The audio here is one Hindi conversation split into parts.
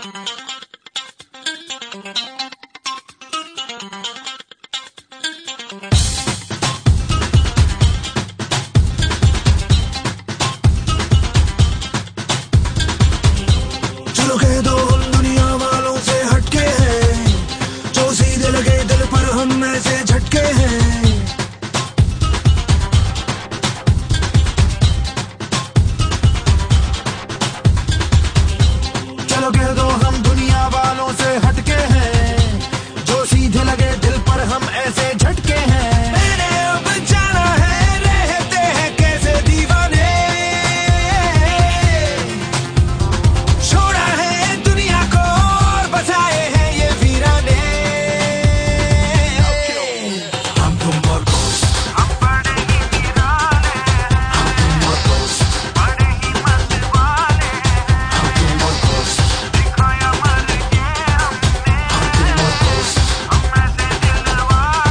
चलो कह दो हम दुनिया वालों से हटके हैं, जो सीधे लगे दिल पर हम ऐसे झटके हैं। चलो कह दो हम दुनिया वालों से हटके हैं, जो सीधे लगे दिल पर हम ऐसे झटके हैं। मैंने अब जाना है रहते हैं कैसे दीवाने, छोड़ा है दुनिया को और बसाए हैं ये वीराने। हम तुम और दोस्त, हम बड़े ही वीराने, हम तुम और दोस्त, बड़े ही मत वाले, हम तुम और दोस्त, दिखाया मर के हमने, हम तुम और दोस्त, हम ऐसे दिल वाले।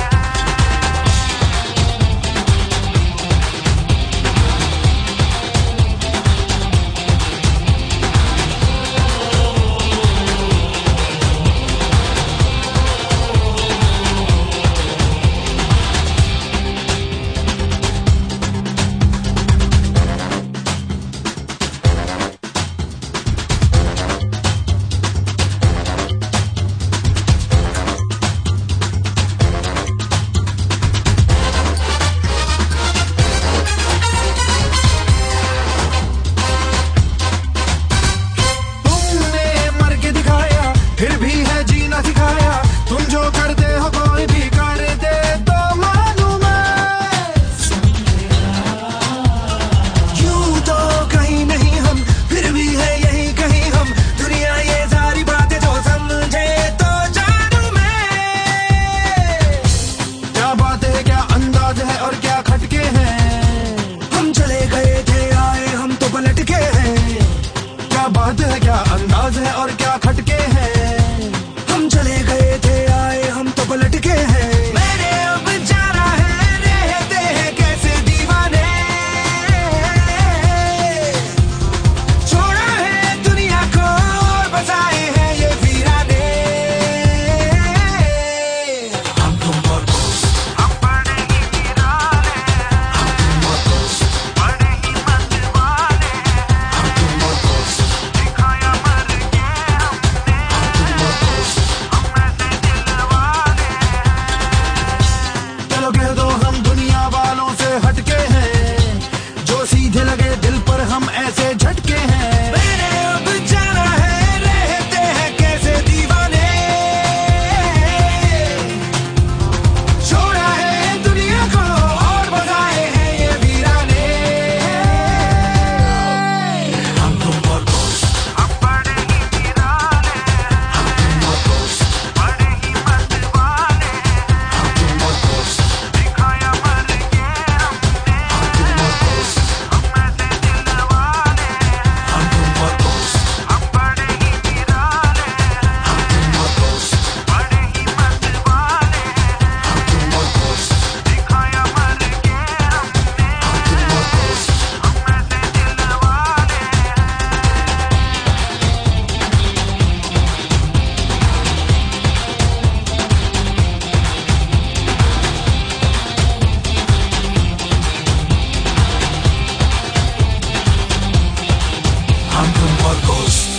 तुमने मर के दिखाया, फिर भी है जीना सिखाया। तुम जो करते हो कोई भी कर दे तो मालूम है। यूं तो कहीं नहीं हम, फिर भी है यही कहीं हम। दुनिया ये सारी बातें जो समझे तो जानू मैं। क्या बात है, क्या अंदाज है और क्या खटके हैं। हम चले गए थे आए हम तो पलट के हैं। क्या बात है, क्या अंदाज है और क्या खटके हैं। हम चले गए थे आए हम तो पलट के हैं। मैंने अब जाना है रहते हैं कैसे दीवाने, छोड़ा है दुनिया को और बसाए हैं ये वीराने। हम तुम और दोस्त, हम बड़े ही वीराने, हम तुम और दोस्त, बड़े ही मत वाले, हम तुम और दोस्त, दिखाया मर के हमने, हम तुम और दोस्त, हम ऐसे दिल वाले। चलो कह दो हम दुनिया वालों से हटके हैं, जो सीधे लगे दिल पर हम ऐसे झटके हैं। मैंने अब जाना है रहते हैं कैसे दीवाने, छोड़ा है दुनिया को और बसाए हैं ये वीराने। हम तुम और दोस्त, हम बड़े ही वीराने, हम तुम और दोस्त, बड़े ही मत वाले, हम तुम और दोस्त, दिखाया मर के हमने, हम तुम और दोस्त, हम ऐसे दिल वाले। हम तुम और दोस्त, हम बड़े ही वीराने, हम तुम और दोस्त, बड़े ही मत वाले, हम तुम और दोस्त, दिखाया मर के हमने, हम तुम और दोस्त, हम ऐसे दिल वाले। हम तुम और दोस्त।